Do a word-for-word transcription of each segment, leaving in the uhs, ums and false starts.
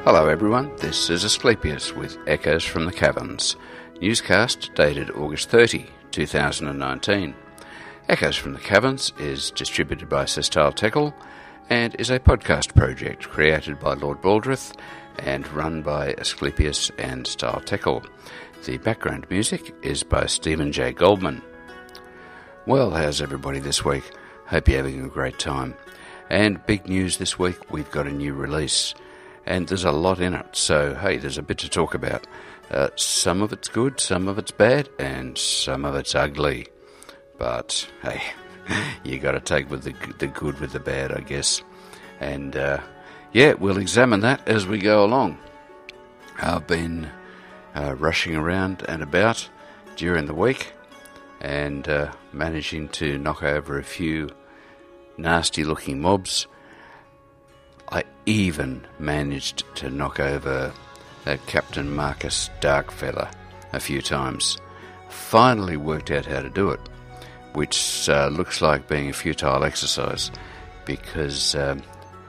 Hello everyone, this is Asclepius with Echoes from the Caverns, newscast dated August thirtieth, two thousand nineteen. Echoes from the Caverns is distributed by Sistile Tekel and is a podcast project created by Lord Baldrith and run by Asclepius and Stile Tekel. The background music is by Stephen J. Goldman. Well, how's everybody this week? Hope you're having a great time. And big news this week, we've got a new release. And there's a lot in it, so hey, there's a bit to talk about. Uh, some of it's good, some of it's bad, and some of it's ugly. But hey, you got to take with the the good with the bad, I guess. And uh, yeah, we'll examine that as we go along. I've been uh, rushing around and about during the week, and uh, managing to knock over a few nasty-looking mobs. I even managed to knock over uh, Captain Marcus Darkfeather a few times. Finally worked out how to do it, which uh, looks like being a futile exercise, because um,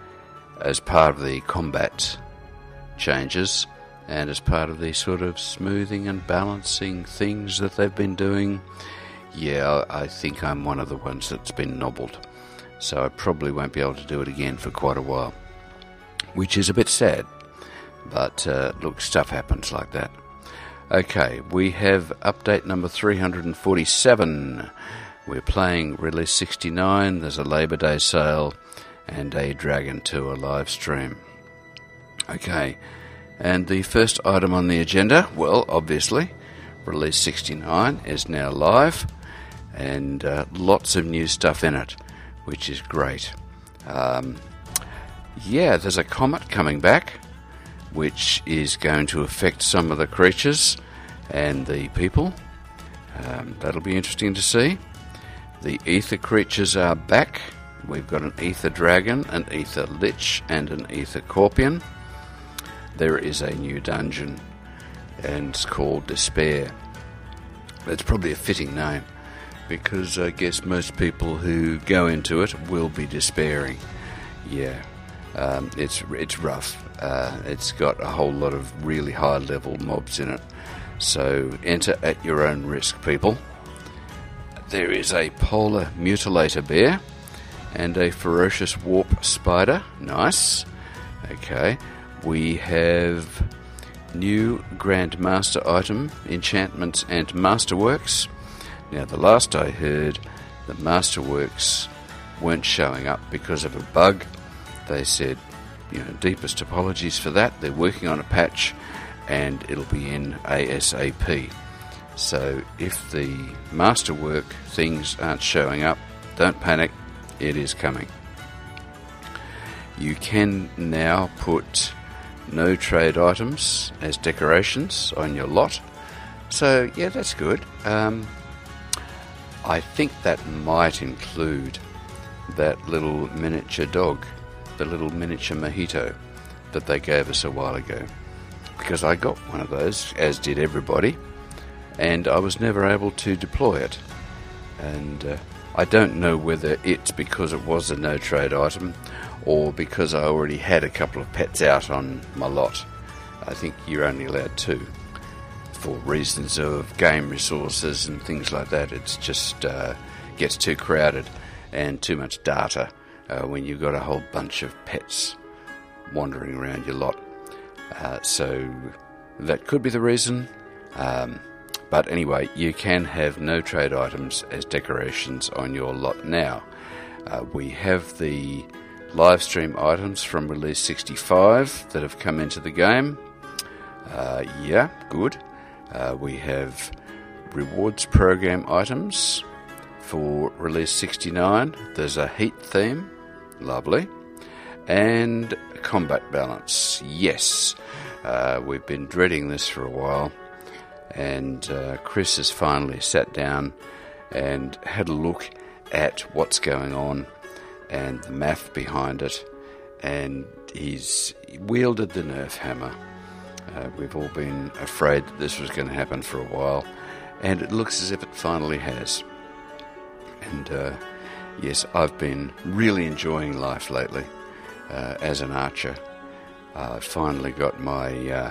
as part of the combat changes and as part of the sort of smoothing and balancing things that they've been doing, yeah, I think I'm one of the ones that's been nobbled. So I probably won't be able to do it again for quite a while, which is a bit sad, but uh, look, stuff happens like that. Okay, we have update number three hundred forty-seven. We're playing release sixty-nine, there's a Labour Day sale, and a Dragon Tour live stream. Okay, and the first item on the agenda, well, obviously, release sixty-nine is now live, and uh, lots of new stuff in it, which is great. Um... Yeah, there's a comet coming back, which is going to affect some of the creatures and the people. Um, that'll be interesting to see. The ether creatures are back. We've got an ether dragon, an ether lich, and an ether corpion. There is a new dungeon, and it's called Despair. It's probably a fitting name, because I guess most people who go into it will be despairing. Yeah. Um, it's it's rough. Uh, it's got a whole lot of really high-level mobs in it. So enter at your own risk, people. There is a polar mutilator bear and a ferocious warp spider. Nice. Okay. We have new Grandmaster item, enchantments and masterworks. Now, the last I heard, the masterworks weren't showing up because of a bug. They said, you know, deepest apologies for that. They're working on a patch and it'll be in ASAP. So if the masterwork things aren't showing up, don't panic, it is coming. You can now put no trade items as decorations on your lot. So yeah, that's good. Um, I think that might include that little miniature dog, the little miniature mojito that they gave us a while ago, because I got one of those, as did everybody, and I was never able to deploy it. And uh, I don't know whether it's because it was a no trade item or because I already had a couple of pets out on my lot. I think you're only allowed two for reasons of game resources and things like that. It's just uh, gets too crowded and too much data Uh, when you've got a whole bunch of pets wandering around your lot. Uh, so that could be the reason. Um, but anyway, you can have no trade items as decorations on your lot now. Uh, we have the live stream items from release sixty-five that have come into the game. Uh, yeah, good. Uh, we have rewards program items for release sixty-nine. There's a heat theme. Lovely. And combat balance. Yes. Uh, we've been dreading this for a while. And uh, Chris has finally sat down and had a look at what's going on and the math behind it. And he's wielded the Nerf hammer. Uh, we've all been afraid that this was going to happen for a while. And it looks as if it finally has. And uh, yes, I've been really enjoying life lately uh, as an archer. I finally got my uh,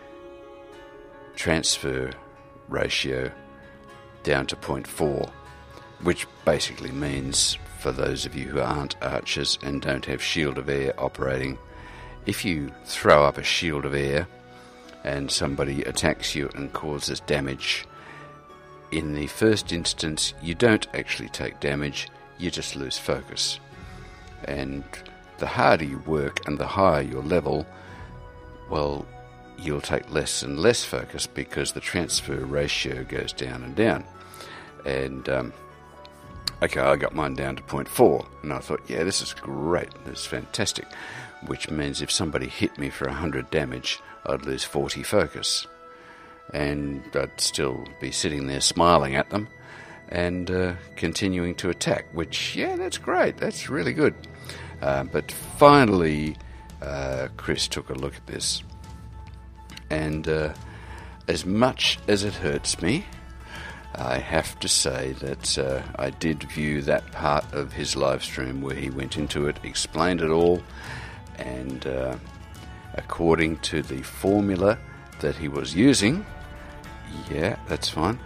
transfer ratio down to zero point four, which basically means, for those of you who aren't archers and don't have shield of air operating, if you throw up a shield of air and somebody attacks you and causes damage, in the first instance you don't actually take damage, you just lose focus. And the harder you work and the higher your level, well, you'll take less and less focus because the transfer ratio goes down and down. And um, okay, I got mine down to zero point four, and I thought, yeah, this is great, this is fantastic, which means if somebody hit me for one hundred damage, I'd lose forty focus, and I'd still be sitting there smiling at them and uh, continuing to attack, which, yeah, that's great, that's really good. Uh, but finally, uh, Chris took a look at this, and uh, as much as it hurts me, I have to say that uh, I did view that part of his live stream where he went into it, explained it all, and uh, according to the formula that he was using, yeah, that's fine.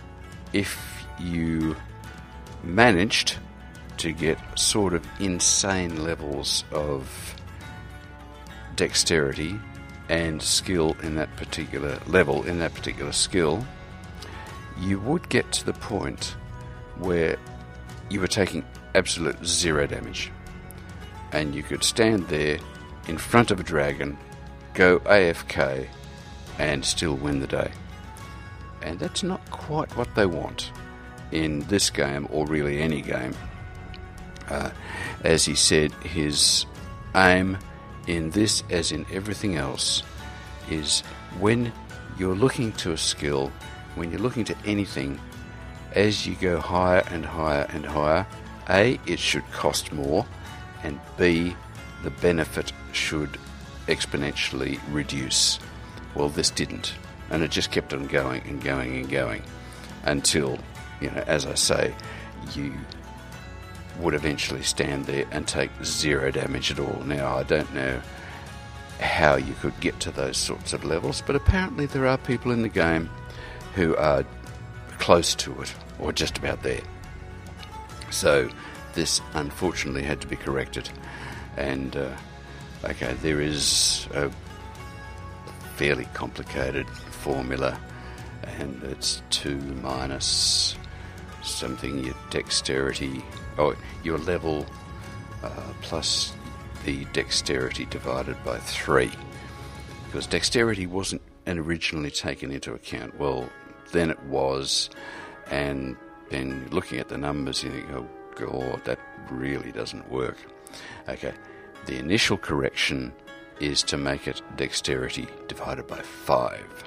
If you managed to get sort of insane levels of dexterity and skill in that particular level, in that particular skill, you would get to the point where you were taking absolute zero damage, and you could stand there in front of a dragon, go A F K, and still win the day. And that's not quite what they want in this game, or really any game. Uh, as he said, his aim in this, as in everything else, is when you're looking to a skill, when you're looking to anything, as you go higher and higher and higher, A, it should cost more, and B, the benefit should exponentially reduce. Well, this didn't, and it just kept on going and going and going until, you know, as I say, you would eventually stand there and take zero damage at all. Now, I don't know how you could get to those sorts of levels, but apparently there are people in the game who are close to it, or just about there. So this unfortunately had to be corrected, and uh, okay, there is a fairly complicated formula, and it's two minus something, your dexterity, or your level uh, plus the dexterity divided by three, because dexterity wasn't originally taken into account. Well, then it was, and then looking at the numbers, you think, oh God, that really doesn't work. Okay, the initial correction is to make it dexterity divided by five.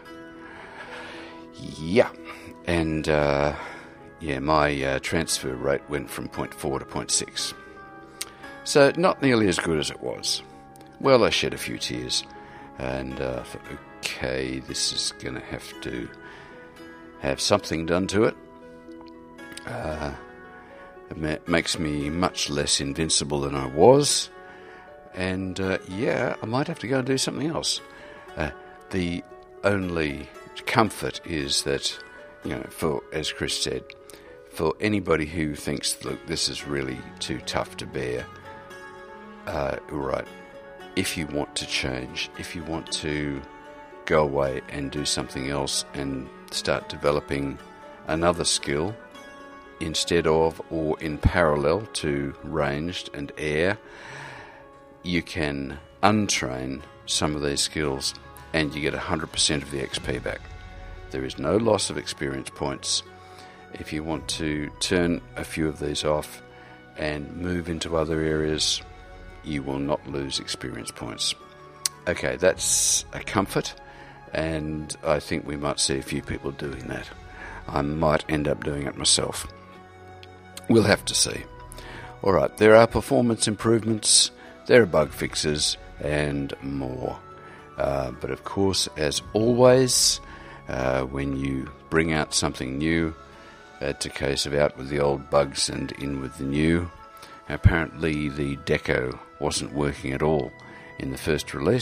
Yeah, and uh, yeah, my uh, transfer rate went from zero point four to zero point six. So not nearly as good as it was. Well, I shed a few tears, and uh, I thought, okay, this is going to have to have something done to it. Uh, it ma- makes me much less invincible than I was, and uh, yeah, I might have to go and do something else. Uh, the only comfort is that, you know, for, as Chris said, for anybody who thinks, look, this is really too tough to bear, uh, right, if you want to change, if you want to go away and do something else and start developing another skill instead of or in parallel to ranged and air, you can untrain some of these skills and you get one hundred percent of the X P back. There is no loss of experience points. If you want to turn a few of these off and move into other areas, you will not lose experience points. Okay, that's a comfort, and I think we might see a few people doing that. I might end up doing it myself. We'll have to see. Alright, there are performance improvements, there are bug fixes, and more. Uh, but of course, as always, uh, when you bring out something new, it's a case of out with the old bugs and in with the new. Apparently the deco wasn't working at all in the first release,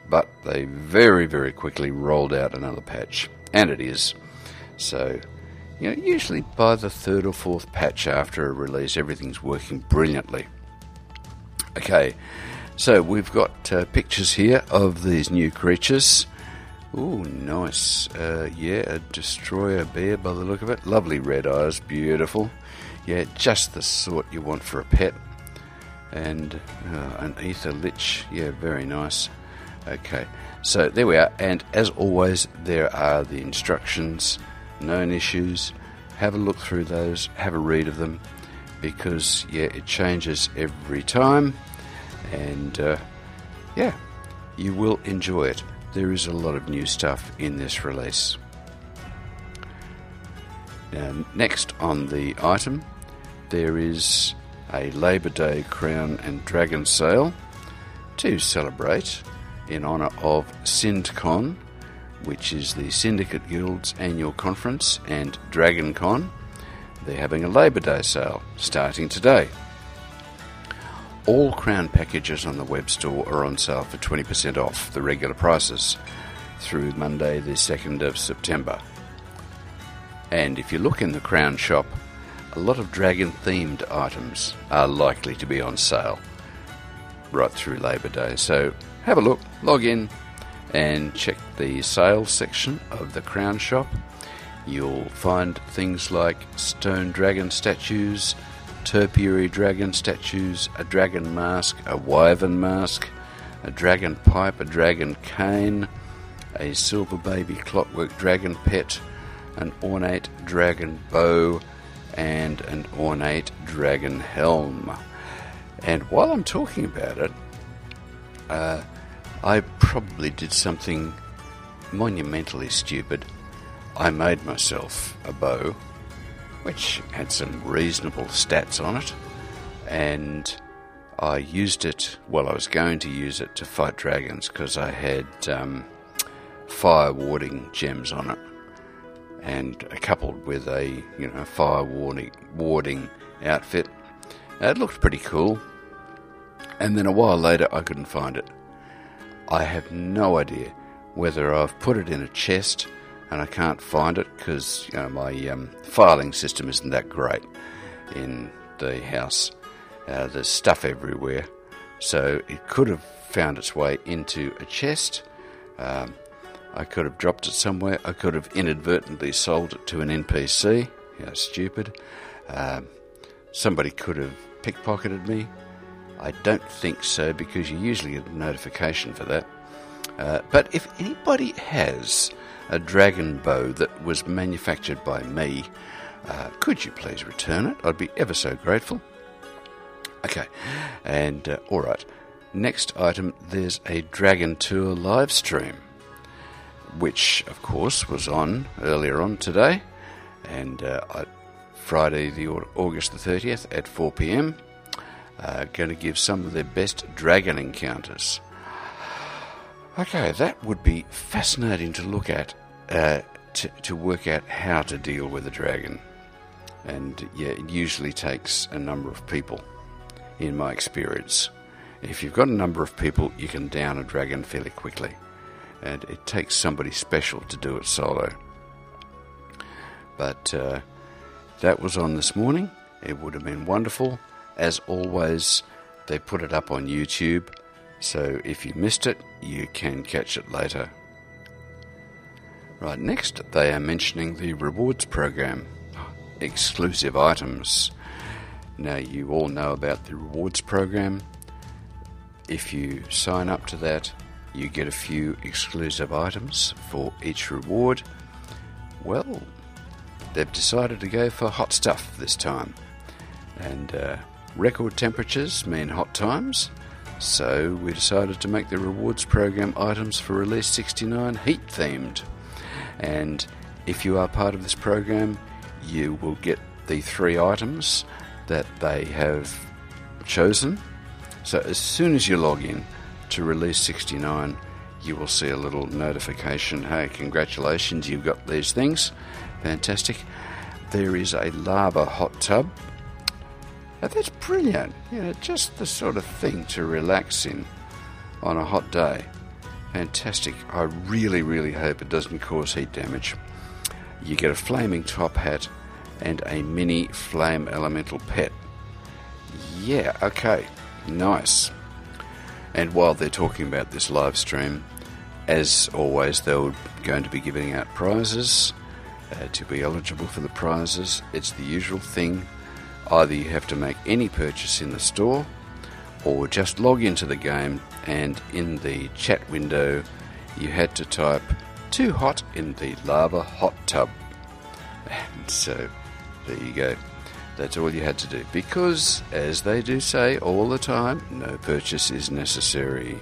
but they very, very quickly rolled out another patch, and it is. So, you know, usually by the third or fourth patch after a release, everything's working brilliantly. Okay, so we've got uh, pictures here of these new creatures. Ooh, nice. Uh, yeah, a destroyer bear by the look of it. Lovely red eyes, beautiful. Yeah, just the sort you want for a pet. And uh, an ether lich, yeah, very nice. Okay, so there we are. And as always, there are the instructions, known issues. Have a look through those, have a read of them, because, yeah, it changes every time. And, uh, yeah, you will enjoy it. There is a lot of new stuff in this release. Now, next on the item, there is a Labour Day Crown and Dragon sale to celebrate in honour of SyndCon, which is the Syndicate Guild's annual conference, and DragonCon. They're having a Labour Day sale starting today. All Crown packages on the web store are on sale for twenty percent off the regular prices through Monday the second of September. And if you look in the Crown shop, a lot of dragon-themed items are likely to be on sale right through Labour Day. So have a look, log in and check the sales section of the Crown shop. You'll find things like stone dragon statues, topiary dragon statues, a dragon mask, a wyvern mask, a dragon pipe, a dragon cane, a silver baby clockwork dragon pet, an ornate dragon bow, and an ornate dragon helm. And while I'm talking about it, uh, I probably did something monumentally stupid. I made myself a bow which had some reasonable stats on it, and I used it, well, I was going to use it to fight dragons because I had um, fire warding gems on it, and coupled with a you know fire warding, warding outfit. It looked pretty cool, and then a while later I couldn't find it. I have no idea whether I've put it in a chest and I can't find it because you know, my um, filing system isn't that great in the house. Uh, there's stuff everywhere, so it could have found its way into a chest. Um, I could have dropped it somewhere. I could have inadvertently sold it to an N P C. You know, stupid. Um, somebody could have pickpocketed me. I don't think so, because you usually get a notification for that. Uh, but if anybody has a dragon bow that was manufactured by me, uh, could you please return it? I'd be ever so grateful. Okay, and uh, all right. Next item, there's a Dragon Tour live stream, which, of course, was on earlier on today, and uh, I, Friday, the August the thirtieth at four p.m. Uh, going to give some of their best dragon encounters. Okay, that would be fascinating to look at, uh, to, to work out how to deal with a dragon. And yeah, it usually takes a number of people, in my experience. If you've got a number of people, you can down a dragon fairly quickly. And it takes somebody special to do it solo. But uh, that was on this morning. It would have been wonderful. As always, they put it up on YouTube, so if you missed it, you can catch it later. Right, next they are mentioning the rewards program, exclusive items. Now, you all know about the rewards program. If you sign up to that, you get a few exclusive items for each reward. Well, they've decided to go for hot stuff this time. And uh, record temperatures mean hot times, so we decided to make the rewards program items for Release sixty-nine heat themed. And if you are part of this program, you will get the three items that they have chosen. So as soon as you log in to Release sixty-nine, you will see a little notification. Hey, congratulations, you've got these things. Fantastic. There is a lava hot tub. Now, that's brilliant. You know, just the sort of thing to relax in on a hot day. fantastic. I really, really hope it doesn't cause heat damage. You get a flaming top hat and a mini flame elemental pet. Yeah, okay, nice. And while they're talking about this live stream, as always, they're going to be giving out prizes. Uh, to be eligible for the prizes, it's the usual thing. Either you have to make any purchase in the store, or just log into the game, and in the chat window you had to type "too hot in the lava hot tub." And so there you go. That's all you had to do, because as they do say all the time, no purchase is necessary.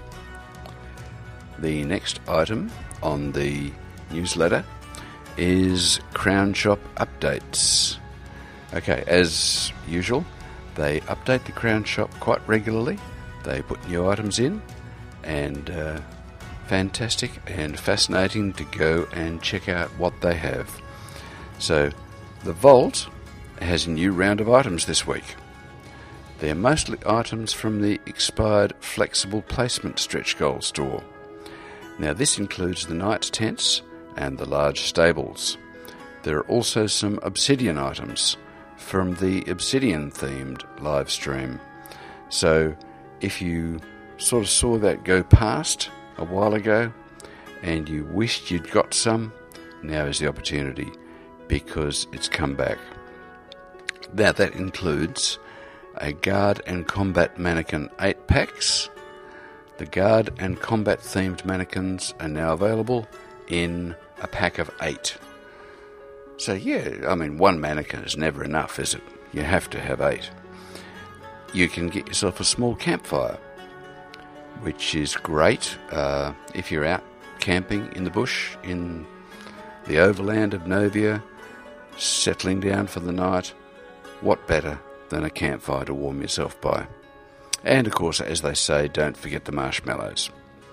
The next item on the newsletter is Crown Shop updates. Okay, as usual, they update the Crown Shop quite regularly. They put new items in, and uh, fantastic and fascinating to go and check out what they have. So, the Vault has a new round of items this week. They're mostly items from the expired Flexible Placement Stretch Goal store. Now, this includes the night tents and the large stables. There are also some Obsidian items from the Obsidian-themed live stream. So, if you sort of saw that go past a while ago and you wished you'd got some, now is the opportunity, because it's come back. Now, that includes a Guard and Combat Mannequin eight packs. The Guard and Combat themed mannequins are now available in a pack of eight. So yeah, I mean, one mannequin is never enough, is it? You have to have eight. You can get yourself a small campfire, which is great uh, if you're out camping in the bush, in the overland of Novia, settling down for the night. What better than a campfire to warm yourself by? And of course, as they say, don't forget the marshmallows.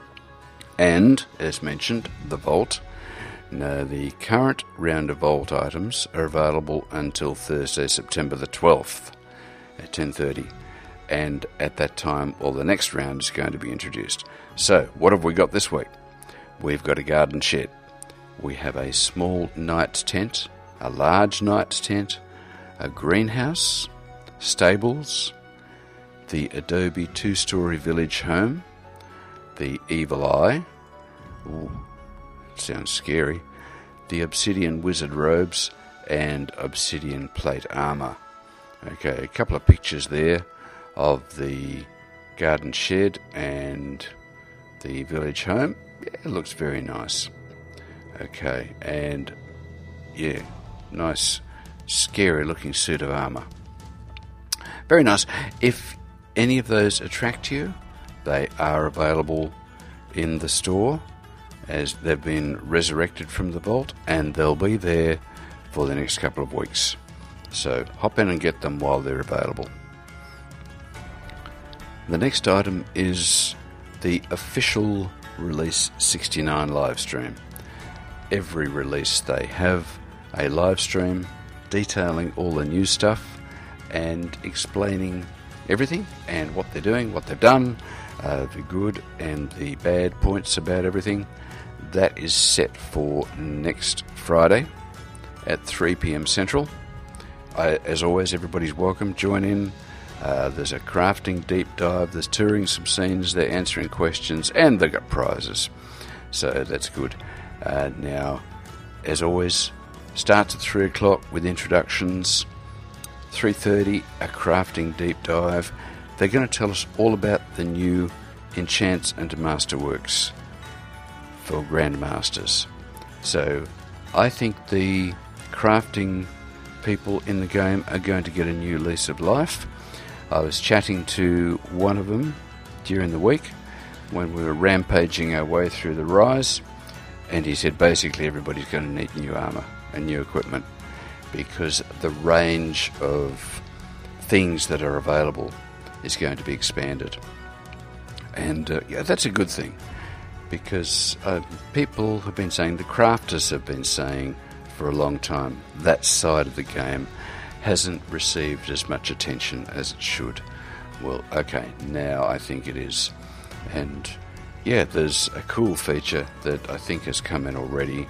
And, as mentioned, the Vault. Now, the current round of Vault items are available until Thursday, September the twelfth at ten thirty. And at that time, well, the next round is going to be introduced. So, what have we got this week? We've got a garden shed. We have a small night tent, a large night tent, a greenhouse, stables, the Adobe two-story village home, the Evil Eye, ooh, sounds scary, the Obsidian wizard robes, and Obsidian plate armour. Okay, a couple of pictures there of the garden shed and the village home. Yeah, it looks very nice. Okay, and yeah, nice scary looking suit of armour. Very nice. If any of those attract you, they are available in the store as they've been resurrected from the vault, and they'll be there for the next couple of weeks. So hop in and get them while they're available. The next item is the official Release sixty-nine live stream. Every release they have a live stream detailing all the new stuff and explaining everything and what they're doing, what they've done, uh, the good and the bad points about everything. That is set for next Friday at three p.m. Central. I, as always, everybody's welcome. Join in. Uh, there's a crafting deep dive. There's touring some scenes. They're answering questions, and they've got prizes. So that's good. Uh, now, as always, starts at three o'clock with introductions. three thirty, a crafting deep dive. They're going to tell us all about the new Enchants and Masterworks for Grandmasters. So I think the crafting people in the game are going to get a new lease of life. I was chatting to one of them during the week when we were rampaging our way through the Rise, and he said basically everybody's going to need new armour and new equipment because the range of things that are available is going to be expanded. And uh, yeah, that's a good thing, because uh, people have been saying, the crafters have been saying for a long time, that side of the game hasn't received as much attention as it should. Well, okay, now I think it is. And yeah, there's a cool feature that I think has come in already.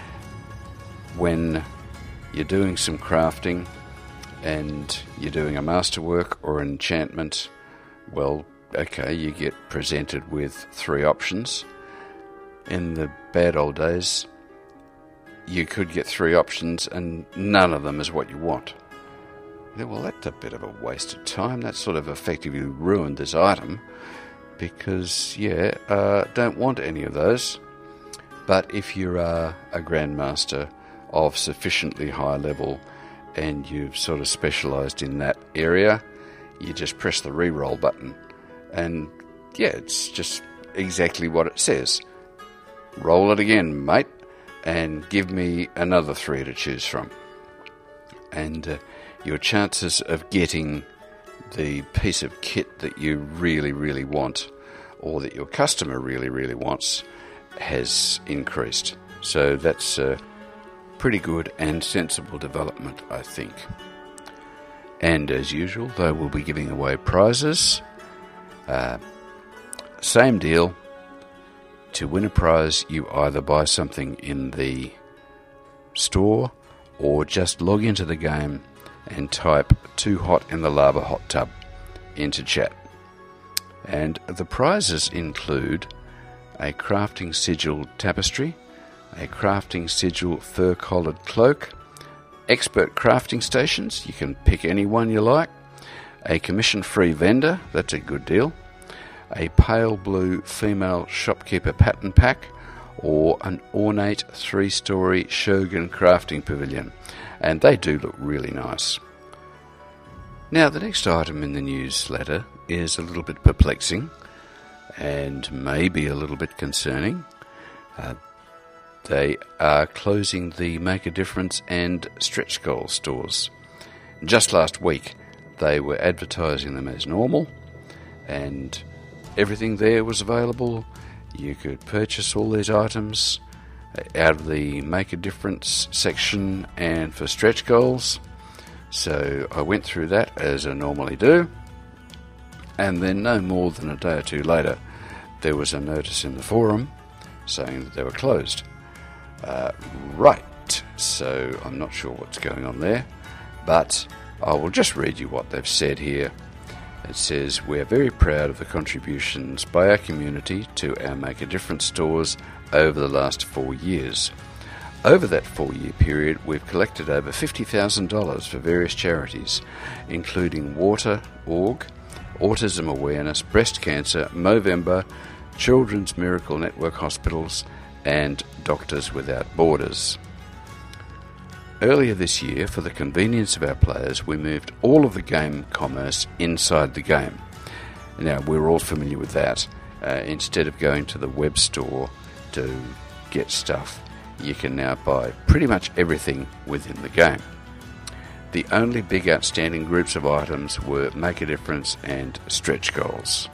When you're doing some crafting and you're doing a masterwork or an enchantment, well, okay, you get presented with three options. In the bad old days, you could get three options and none of them is what you want. Yeah, well, that's a bit of a waste of time. That sort of effectively ruined this item because, yeah, uh, don't want any of those. But if you're uh, a Grandmaster of sufficiently high level and you've sort of specialised in that area, you just press the re-roll button. And, yeah, it's just exactly what it says. Roll it again, mate, and give me another three to choose from. And uh, your chances of getting the piece of kit that you really, really want or that your customer really, really wants has increased. So that's a pretty good and sensible development, I think. And as usual, they will be giving away prizes. Uh, same deal. To win a prize, you either buy something in the store or just log into the game and type "too hot in the lava hot tub" into chat. And the prizes include a crafting sigil tapestry, a crafting sigil fur collared cloak, expert crafting stations, you can pick any one you like, a commission-free vendor, that's a good deal, a pale blue female shopkeeper pattern pack, or an ornate three-storey Shogun crafting pavilion. And they do look really nice. Now, the next item in the newsletter is a little bit perplexing and maybe a little bit concerning. Uh, they are closing the Make a Difference and Stretch Goal stores. Just last week, they were advertising them as normal, and everything there was available. You could purchase all these items out of the Make a Difference section and for stretch goals. So I went through that as I normally do. And then no more than a day or two later, there was a notice in the forum saying that they were closed. Uh, right, so I'm not sure what's going on there, but I will just read you what they've said here. It says, "We are very proud of the contributions by our community to our Make a Difference stores over the last four years. Over that four-year period, we've collected over fifty thousand dollars for various charities, including Water dot org, Autism Awareness, Breast Cancer, Movember, Children's Miracle Network Hospitals, and Doctors Without Borders. Earlier this year, for the convenience of our players, we moved all of the game commerce inside the game. Now, we're all familiar with that. Uh, instead of going to the web store to get stuff, you can now buy pretty much everything within the game. The only big outstanding groups of items were Make a Difference and Stretch Goals."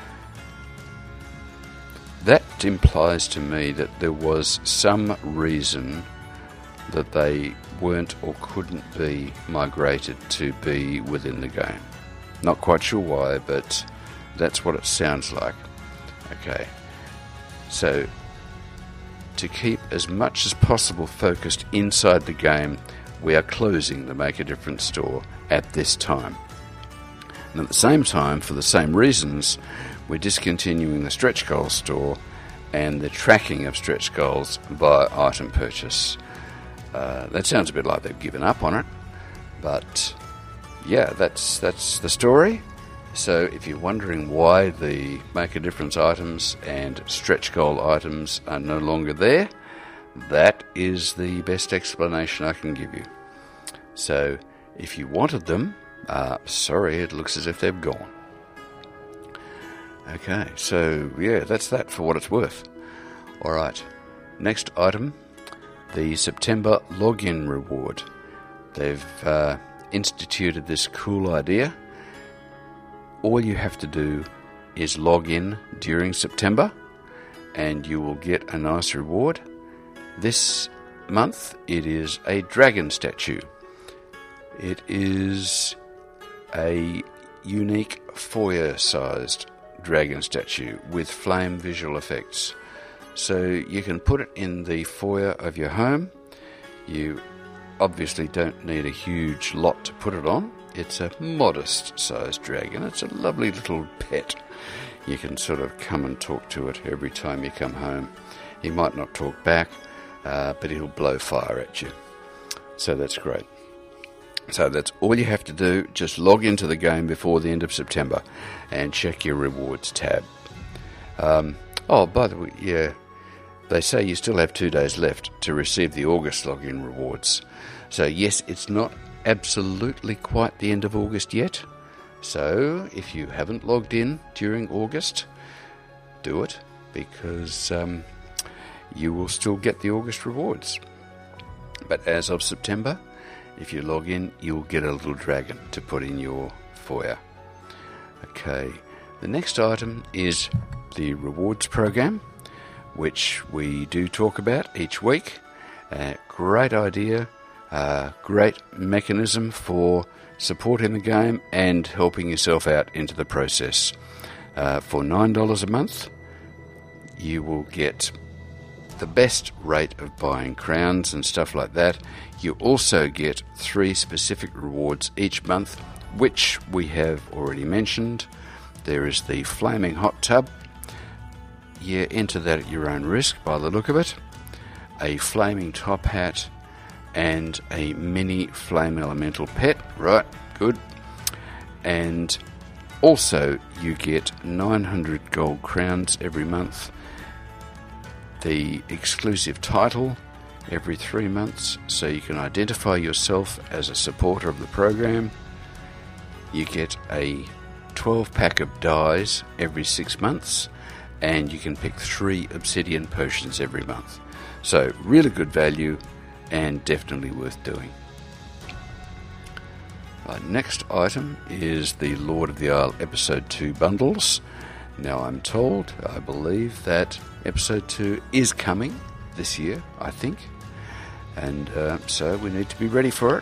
That implies to me that there was some reason that they weren't or couldn't be migrated to be within the game. Not quite sure why, but that's what it sounds like. Okay, so to keep as much as possible focused inside the game, we are closing the Make a Difference store at this time. And at the same time, for the same reasons, we're discontinuing the Stretch Goals store and the tracking of stretch goals by item purchase. Uh, that sounds a bit like they've given up on it, but yeah, that's that's the story. So if you're wondering why the Make a Difference items and stretch goal items are no longer there, that is the best explanation I can give you. So if you wanted them, uh, sorry, it looks as if they've gone. Okay, so yeah, that's that for what it's worth. Alright, next item, the September login reward. They've uh, instituted this cool idea. All you have to do is log in during September and you will get a nice reward. This month it is a dragon statue. It is a unique foyer-sized dragon statue with flame visual effects. So you can put it in the foyer of your home. You obviously don't need a huge lot to put it on. It's a modest sized dragon. It's a lovely little pet. You can sort of come and talk to it every time you come home. He might not talk back, uh, but he'll blow fire at you. So that's great. So that's all you have to do. Just log into the game before the end of September and check your rewards tab. Um, oh, by the way, yeah, they say you still have two days left to receive the August login rewards. So yes, it's not absolutely quite the end of August yet. So if you haven't logged in during August, do it, because um, you will still get the August rewards. But as of September, if you log in, you'll get a little dragon to put in your foyer. Okay, the next item is the rewards program, which we do talk about each week. Uh, great idea, uh, great mechanism for supporting the game and helping yourself out into the process. Uh, for nine dollars a month, you will get the best rate of buying crowns and stuff like that. You also get three specific rewards each month, which we have already mentioned. There is the Flaming Hot Tub. You enter that at your own risk by the look of it. A Flaming Top Hat and a mini Flame Elemental pet. Right, good. And also you get nine hundred gold crowns every month. The exclusive title every three months, so you can identify yourself as a supporter of the program. You get a twelve pack of dyes every six months, and you can pick three obsidian potions every month. So really good value and definitely worth doing. Our next item is the Lord of the Isle Episode two bundles. Now I'm told, I believe that Episode two is coming this year, I think. And uh, so we need to be ready for it.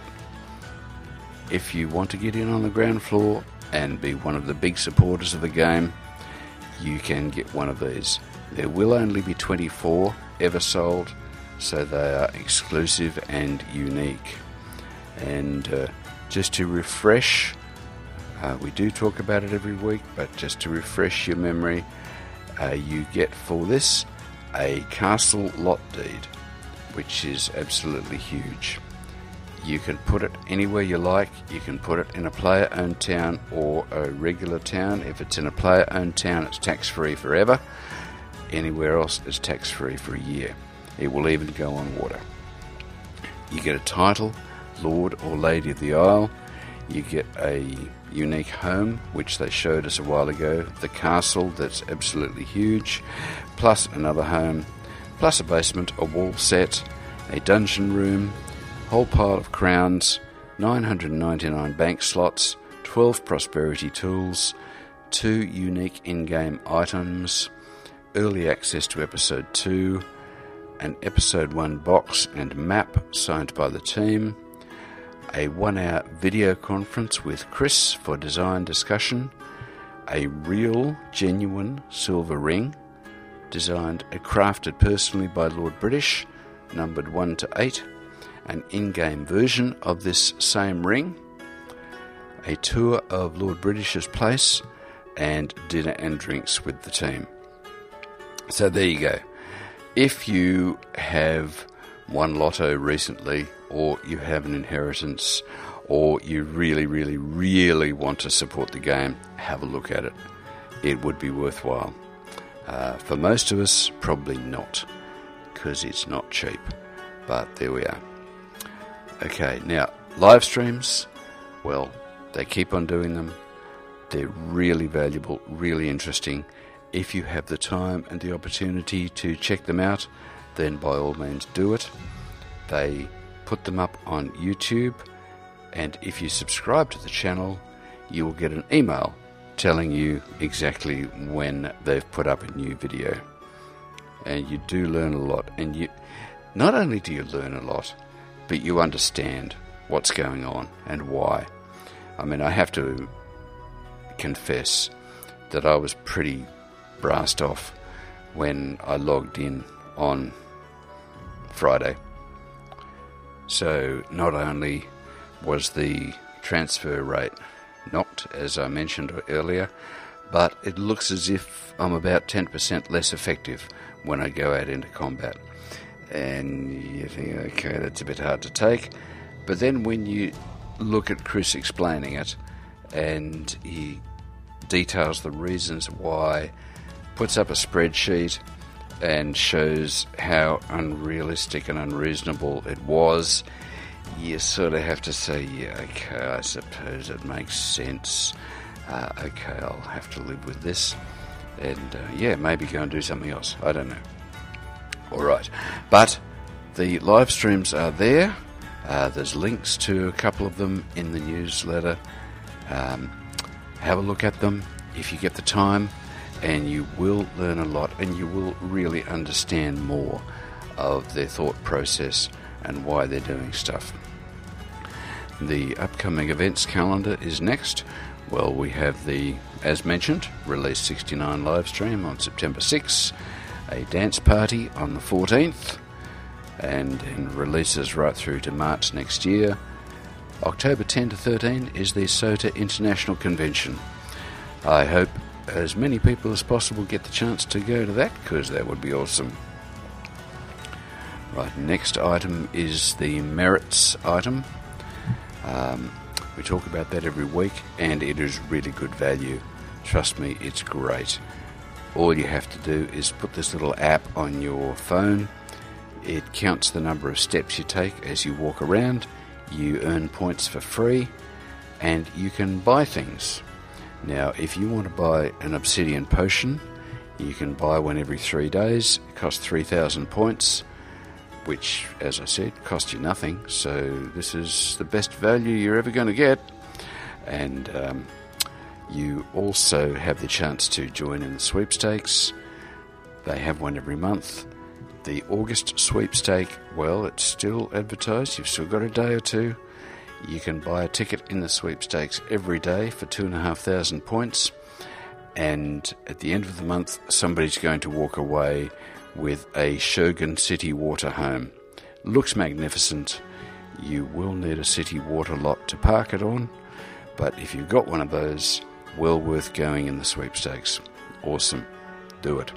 If you want to get in on the ground floor and be one of the big supporters of the game, you can get one of these. There will only be twenty-four ever sold, so they are exclusive and unique. And uh, just to refresh, uh, we do talk about it every week, but just to refresh your memory, uh, you get for this a castle lot deed, which is absolutely huge. You can put it anywhere you like. You can put it in a player-owned town or a regular town. If it's in a player-owned town, it's tax-free forever. Anywhere else, it's tax-free for a year. It will even go on water. You get a title, Lord or Lady of the Isle. You get a unique home, which they showed us a while ago. The castle, that's absolutely huge, plus another home, plus a basement, a wall set, a dungeon room, whole pile of crowns, nine hundred ninety-nine bank slots, twelve prosperity tools, two unique in-game items, early access to Episode two, an Episode one box and map signed by the team, a one-hour video conference with Chris for design discussion, a real, genuine silver ring, designed and crafted personally by Lord British, numbered one to eight, an in-game version of this same ring, a tour of Lord British's place, and dinner and drinks with the team. So there you go. If you have won Lotto recently, or you have an inheritance, or you really, really, really want to support the game, have a look at it. It would be worthwhile. Uh, for most of us, probably not, because it's not cheap. But there we are. Okay, now, live streams, well, they keep on doing them. They're really valuable, really interesting. If you have the time and the opportunity to check them out, then by all means do it. They put them up on YouTube, and if you subscribe to the channel, you will get an email telling you exactly when they've put up a new video. And you do learn a lot, and you not only do you learn a lot, but you understand what's going on and why. I mean, I have to confess that I was pretty brassed off when I logged in on Friday. So not only was the transfer rate knocked, as I mentioned earlier, but it looks as if I'm about ten percent less effective when I go out into combat. And you think, okay, that's a bit hard to take. But then when you look at Chris explaining it, and he details the reasons why, puts up a spreadsheet and shows how unrealistic and unreasonable it was, you sort of have to say, yeah, okay, I suppose it makes sense. Uh, okay, I'll have to live with this. And, uh, yeah, maybe go and do something else. I don't know. All right. But the live streams are there. Uh, there's links to a couple of them in the newsletter. Um, have a look at them if you get the time, and you will learn a lot, and you will really understand more of their thought process and why they're doing stuff. The upcoming events calendar is next. Well, we have the, as mentioned, Release sixty-nine live stream on September sixth, a dance party on the fourteenth, and then releases right through to March next year. October tenth to thirteenth is the SOTA International Convention. I hope as many people as possible get the chance to go to that, because that would be awesome. Right, next item is the merits item. Um, we talk about that every week, and it is really good value. Trust me, it's great. All you have to do is put this little app on your phone. It counts the number of steps you take as you walk around. You earn points for free, and you can buy things. Now, if you want to buy an obsidian potion, you can buy one every three days. It costs three thousand points, which, as I said, costs you nothing. So this is the best value you're ever going to get. And um, you also have the chance to join in the sweepstakes. They have one every month. The August sweepstake, well, it's still advertised. You've still got a day or two. You can buy a ticket in the sweepstakes every day for two and a half thousand points. And at the end of the month, somebody's going to walk away with a Shogun City Water home. Looks magnificent. You will need a city water lot to park it on, but if you've got one of those, well worth going in the sweepstakes. Awesome. Do it.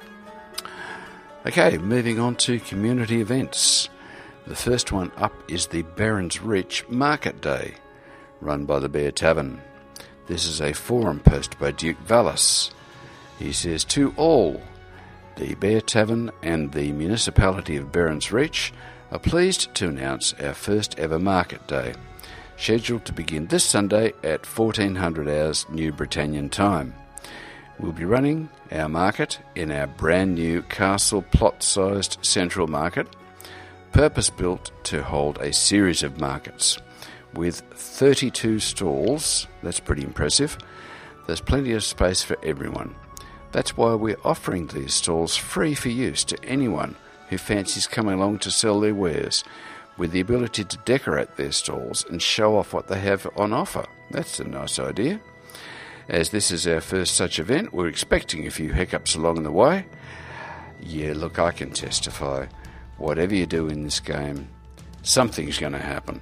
Okay, moving on to community events. The first one up is the Barons Reach Market Day, run by the Bear Tavern. This is a forum post by Duke Vallis. He says, to all, the Bear Tavern and the municipality of Barons Reach are pleased to announce our first ever Market Day, scheduled to begin this Sunday at fourteen hundred hours New Britannian time. We'll be running our market in our brand new castle plot-sized central market, purpose-built to hold a series of markets. With thirty-two stalls, that's pretty impressive. There's plenty of space for everyone. That's why we're offering these stalls free for use to anyone who fancies coming along to sell their wares, with the ability to decorate their stalls and show off what they have on offer. That's a nice idea. As this is our first such event, we're expecting a few hiccups along the way. Yeah, look, I can testify. Whatever you do in this game, something's going to happen.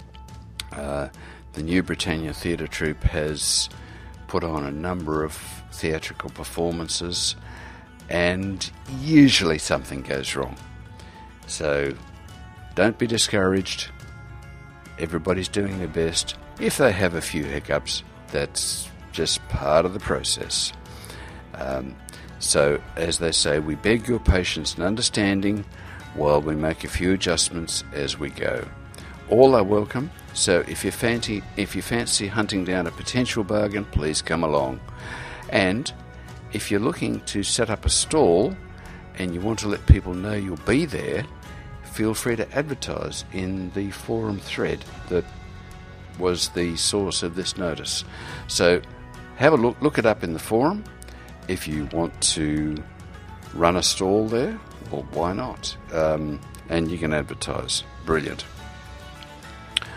Uh, the New Britannia Theatre Troupe has put on a number of theatrical performances, and usually something goes wrong. So don't be discouraged. Everybody's doing their best. If they have a few hiccups, that's just part of the process. Um, so, as they say, we beg your patience and understanding while we make a few adjustments as we go. All are welcome, so if you fancy, if you fancy hunting down a potential bargain, please come along. And if you're looking to set up a stall and you want to let people know you'll be there, feel free to advertise in the forum thread that was the source of this notice. So have a look, look it up in the forum. If you want to run a stall there, well, why not? Um, and you can advertise. Brilliant.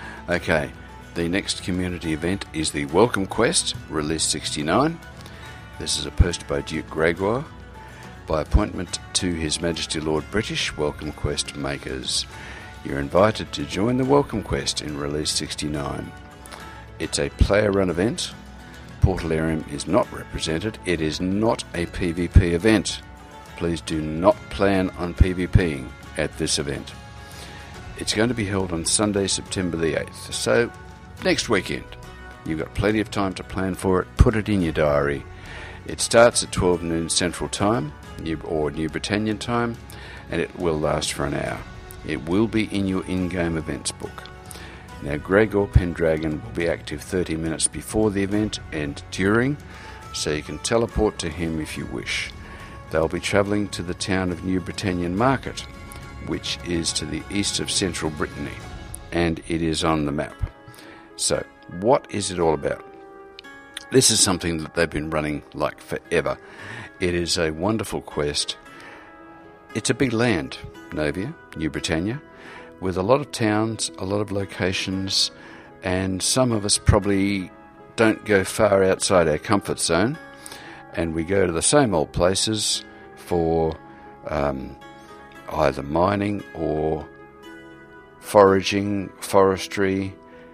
Okay, the next community event is the Welcome Quest, Release sixty-nine. This is a post by Duke Gregoire. By appointment to His Majesty Lord British, Welcome Quest makers. You're invited to join the Welcome Quest in Release sixty-nine. It's a player-run event. Portalarium is not represented. It is not a PvP event. Please do not plan on PvPing at this event. It's going to be held on Sunday, September the eighth, so next weekend. You've got plenty of time to plan for it. Put it in your diary. It starts at twelve noon Central Time, New, or New Britannian Time, and it will last for an hour. It will be in your in-game events book. Now, Gregor Pendragon will be active thirty minutes before the event and during, so you can teleport to him if you wish. They'll be travelling to the town of New Britannian Market, which is to the east of central Brittany, and it is on the map. So, what is it all about? This is something that they've been running like forever. It is a wonderful quest. It's a big land, Novia, New Britannia, with a lot of towns, a lot of locations, and some of us probably don't go far outside our comfort zone, and we go to the same old places for um, either mining or foraging, forestry,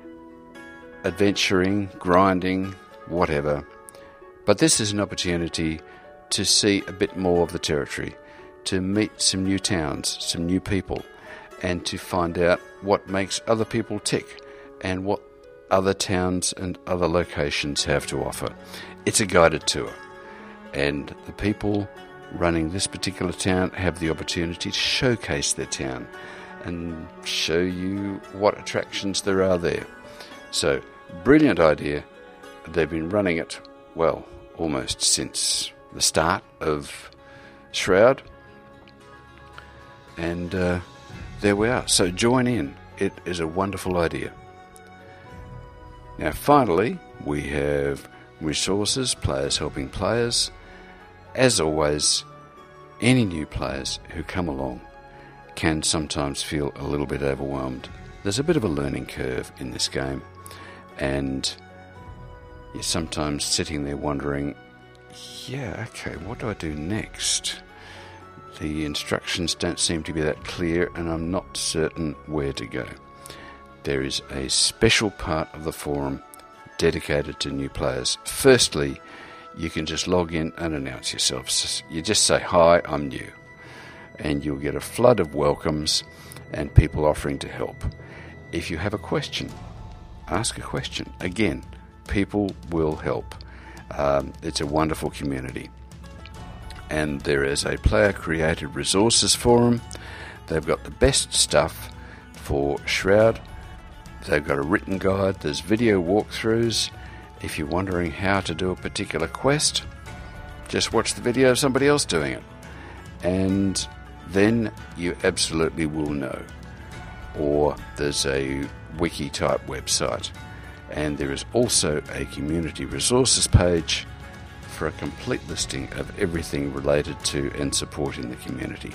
adventuring, grinding, whatever. But this is an opportunity to see a bit more of the territory, to meet some new towns, some new people, and to find out what makes other people tick and what other towns and other locations have to offer. It's a guided tour, and the people running this particular town have the opportunity to showcase their town and show you what attractions there are there. So, brilliant idea. They've been running it, well, almost since the start of Shroud. And uh, there we are. So join in. It is a wonderful idea. Now, finally, we have resources, players helping players. As always, any new players who come along can sometimes feel a little bit overwhelmed. There's a bit of a learning curve in this game, and you're sometimes sitting there wondering, yeah, okay, what do I do next? The instructions don't seem to be that clear, and I'm not certain where to go. There is a special part of the forum dedicated to new players. Firstly, you can just log in and announce yourself. You just say, hi, I'm new. And you'll get a flood of welcomes and people offering to help. If you have a question, ask a question. Again, people will help. Um, it's a wonderful community. And there is a player-created resources forum. They've got the best stuff for Shroud. They've got a written guide. There's video walkthroughs. If you're wondering how to do a particular quest, just watch the video of somebody else doing it. And then you absolutely will know. Or there's a wiki-type website. And there is also a community resources page for a complete listing of everything related to and supporting the community.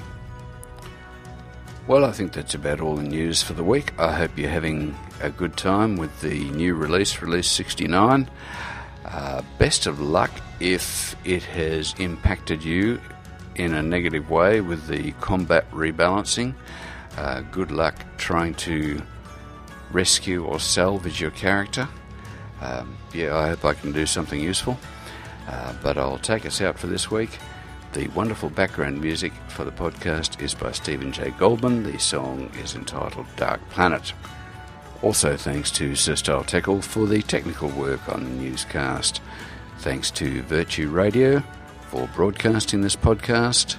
Well, I think that's about all the news for the week. I hope you're having a good time with the new release, Release sixty-nine. Uh, best of luck if it has impacted you in a negative way with the combat rebalancing. Uh, good luck trying to rescue or salvage your character. Um, yeah, I hope I can do something useful. Uh, but I'll take us out for this week. The wonderful background music for the podcast is by Stephen J. Goldman. The song is entitled Dark Planet. Also thanks to Sir Style Teckle for the technical work on the newscast. Thanks to Virtue Radio for broadcasting this podcast.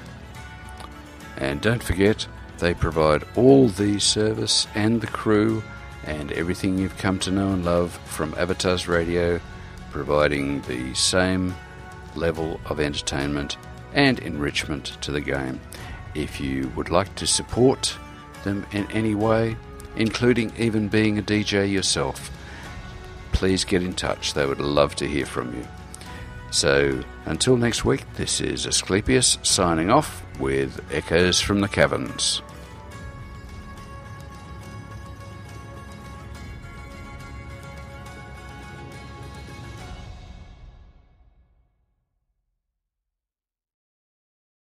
And don't forget, they provide all the service and the crew and everything you've come to know and love from Avatars Radio, providing the same level of entertainment and enrichment to the game. If you would like to support them in any way, including even being a D J yourself, please get in touch. They would love to hear from you. So until next week, this is Asclepius signing off with Echoes from the Caverns.